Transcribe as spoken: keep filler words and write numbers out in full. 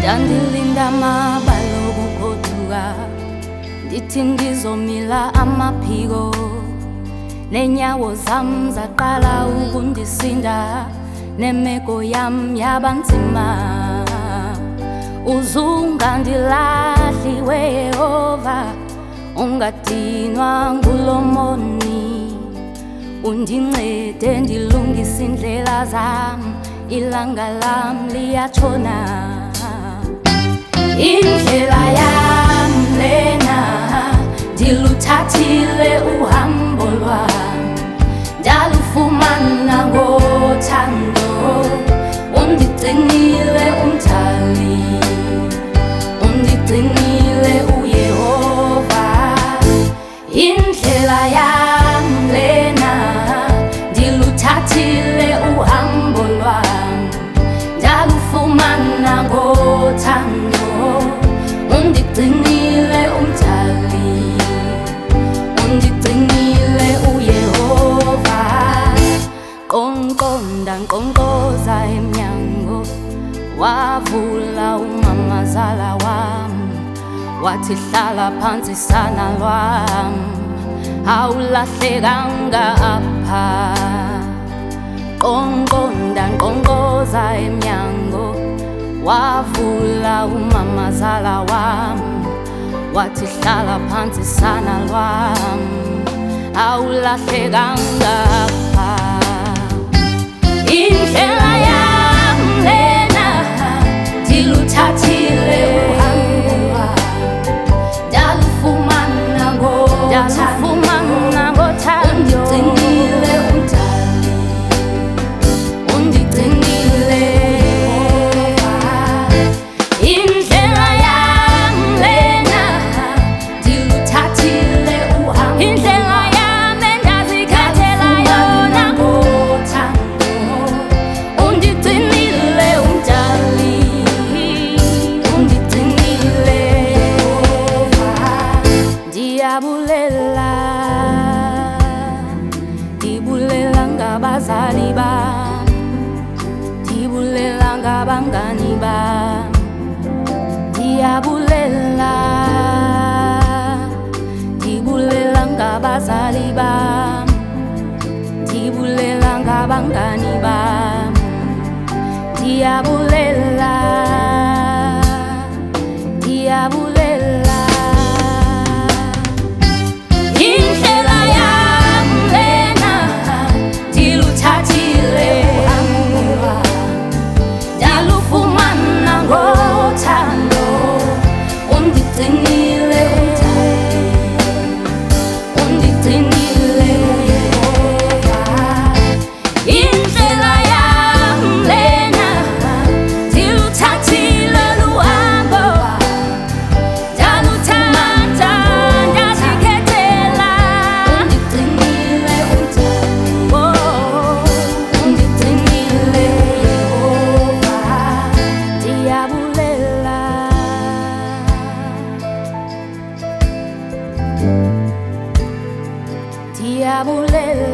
Ndandilinda amabalo kugoduka, ndithi ndizomila amaphiko, neenyawo zam zaqala ukundisinda, nemeko yam yaba nzima. Uzungandilahli weYehova, ungadinwa ngulo moni, undincede ndilungise indlela zam, ilanga lam liyatshona. Indlela yam lena, ndiluthathile uhambo lwam, ndalufumana ngothando, undigcinile umthali, undigcinile uYehova. Indlela yam lena, ndiluthathile uhambo lwam, ndalufumana ngothando, undigcinile umthali, undigcinile uYehova. Qonkqonda nkqonkqoza emnyango, wavula umamazala wam, wathi hlala phansi sana lwam, awulahlekanga apha. Qonkqonda nkqonkqoza emnyango, wavula umamazala wam, wathi hlala phansi sana lwam, awulahlekanga apha. Indlela yam lena, ndiluthathile uhambo lwam, ndalufumana ngothando, undigcinile umthali, undigcinile Yehova. Indlela yam lena, ndiluthathile uhambo, indlela yam endazikhethela yona ngothando, undigcinile umthali, undigcinile Yehova. Ndiyabulela, ndibulela ngabazali bam, ndibulela ngabangani bam, ndiyabulela, ndibulela ngabazali bam, ndibulela ngabangani bam, ndiyabulela, ndiyabulela. Indlela yam lena, ndiluthathile uhambo lwam, ndalufumana ngothando, undigcinile umthali, undigcinile Yehova. Indlela yam lena, ndiluthathile luhambo, ndaluthanda, ndazikhethela, undigcinile umthali, oh, undigcinile Yehova. Ndiyabulela, ndiyabulela.